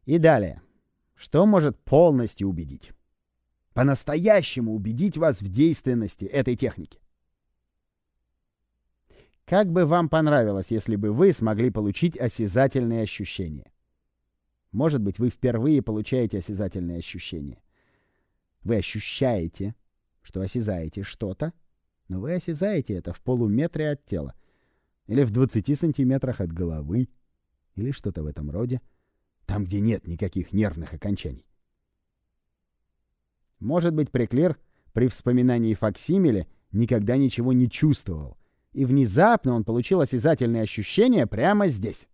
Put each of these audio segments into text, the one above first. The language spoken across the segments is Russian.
И далее. Что может полностью убедить? По-настоящему убедить вас в действенности этой техники? Как бы вам понравилось, если бы вы смогли получить осязательные ощущения? Может быть, вы впервые получаете осязательные ощущения. Вы ощущаете, что осязаете что-то, но вы осязаете это в полуметре от тела, или в 20 сантиметрах от головы, или что-то в этом роде, там, где нет никаких нервных окончаний. Может быть, Преклер при вспоминании факсимиле никогда ничего не чувствовал, и внезапно он получил осязательные ощущения прямо здесь.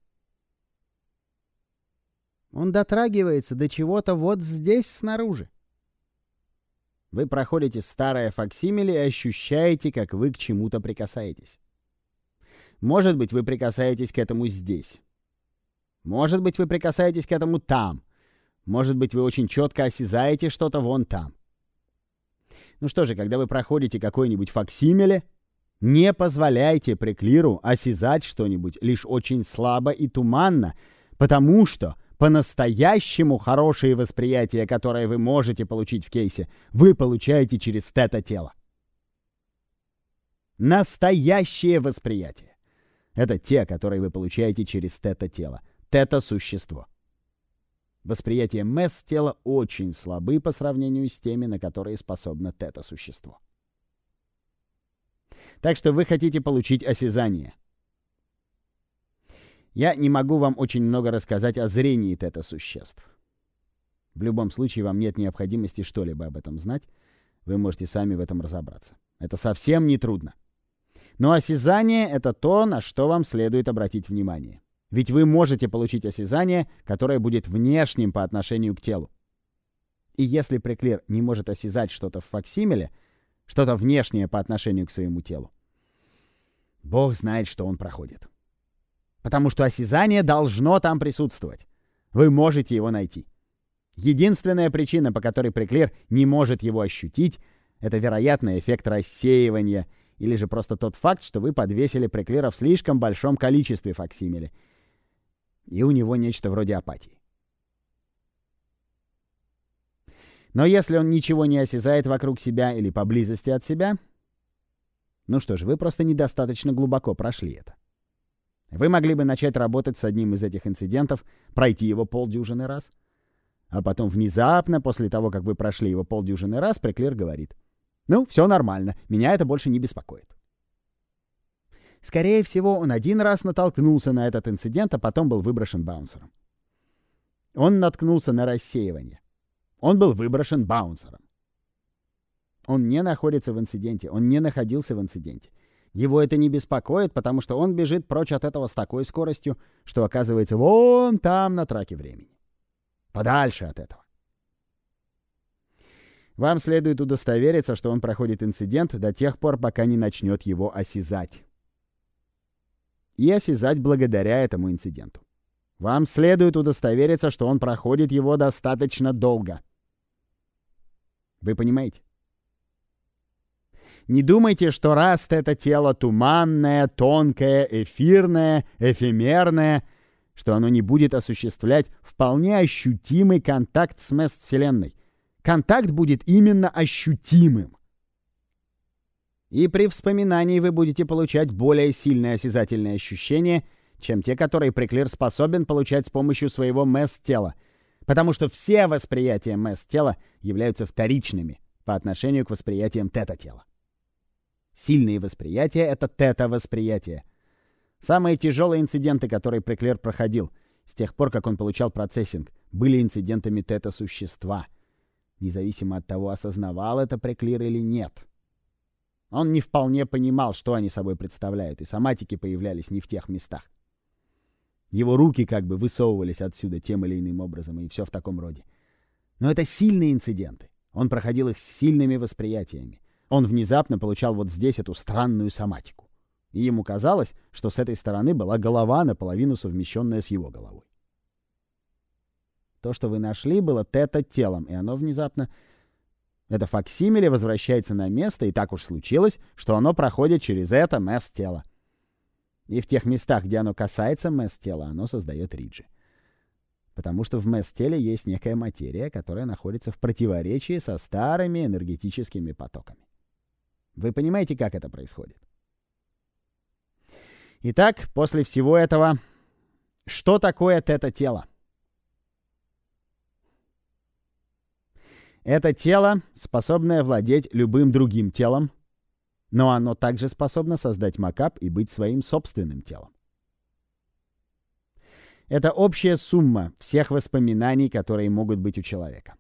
Он дотрагивается до чего-то вот здесь снаружи. Вы проходите старое факсимиле и ощущаете, как вы к чему-то прикасаетесь. Может быть, вы прикасаетесь к этому здесь. Может быть, вы прикасаетесь к этому там. Может быть, вы очень четко осязаете что-то вон там. Ну что же, когда вы проходите какой-нибудь факсимиле, не позволяйте Преклиру осязать что-нибудь лишь очень слабо и туманно, потому что по-настоящему хорошее восприятие, которое вы можете получить в кейсе, вы получаете через тета-тело. Настоящее восприятие — это те, которые вы получаете через тета-тело, тета-существо. Восприятие месс-тела очень слабы по сравнению с теми, на которые способно тета-существо. Так что вы хотите получить осязание. Я не могу вам очень много рассказать о зрении тета-существ. В любом случае, вам нет необходимости что-либо об этом знать. Вы можете сами в этом разобраться. Это совсем не трудно. Но осязание — это то, на что вам следует обратить внимание. Ведь вы можете получить осязание, которое будет внешним по отношению к телу. И если Преклер не может осязать что-то в факсимиле, что-то внешнее по отношению к своему телу, Бог знает, что он проходит. Потому что осязание должно там присутствовать. Вы можете его найти. Единственная причина, по которой Преклер не может его ощутить, это, вероятно, эффект рассеивания, или же просто тот факт, что вы подвесили Преклера в слишком большом количестве факсимиле, и у него нечто вроде апатии. Но если он ничего не осязает вокруг себя или поблизости от себя, ну что ж, вы просто недостаточно глубоко прошли это. Вы могли бы начать работать с одним из этих инцидентов, пройти его полдюжины раз, а потом внезапно, после того, как вы прошли его полдюжины раз, Преклер говорит: «Ну, все нормально, меня это больше не беспокоит». Скорее всего, он один раз натолкнулся на этот инцидент, а потом был выброшен баунсером. Он наткнулся на рассеивание. Он был выброшен баунсером. Он не находится в инциденте, он не находился в инциденте. Его это не беспокоит, потому что он бежит прочь от этого с такой скоростью, что оказывается вон там на траке времени. Подальше от этого. Вам следует удостовериться, что он проходит инцидент до тех пор, пока не начнет его осязать. И осязать благодаря этому инциденту. Вам следует удостовериться, что он проходит его достаточно долго. Вы понимаете? Не думайте, что раз это тело туманное, тонкое, эфирное, эфемерное, что оно не будет осуществлять вполне ощутимый контакт с месс-вселенной. Контакт будет именно ощутимым. И при вспоминании вы будете получать более сильные осязательные ощущения, чем те, которые Преклер способен получать с помощью своего месс-тела, потому что все восприятия месс-тела являются вторичными по отношению к восприятиям тета-тела. Сильные восприятия — это тета-восприятие. Самые тяжелые инциденты, которые Преклер проходил с тех пор, как он получал процессинг, были инцидентами тета-существа, независимо от того, осознавал это Преклер или нет. Он не вполне понимал, что они собой представляют, и соматики появлялись не в тех местах. Его руки как бы высовывались отсюда тем или иным образом, и все в таком роде. Но это сильные инциденты. Он проходил их с сильными восприятиями. Он внезапно получал вот здесь эту странную соматику. И ему казалось, что с этой стороны была голова, наполовину совмещенная с его головой. То, что вы нашли, было тета-телом, и оно внезапно... Это факсимиле возвращается на место, и так уж случилось, что оно проходит через это месс-тело. И в тех местах, где оно касается месс-тела, оно создает риджи. потому что в месс-теле есть некая материя, которая находится в противоречии со старыми энергетическими потоками. Вы понимаете, как это происходит? Итак, после всего этого, что такое тета-тело? Это тело, способное владеть любым другим телом, но оно также способно создать макап и быть своим собственным телом. Это общая сумма всех воспоминаний, которые могут быть у человека.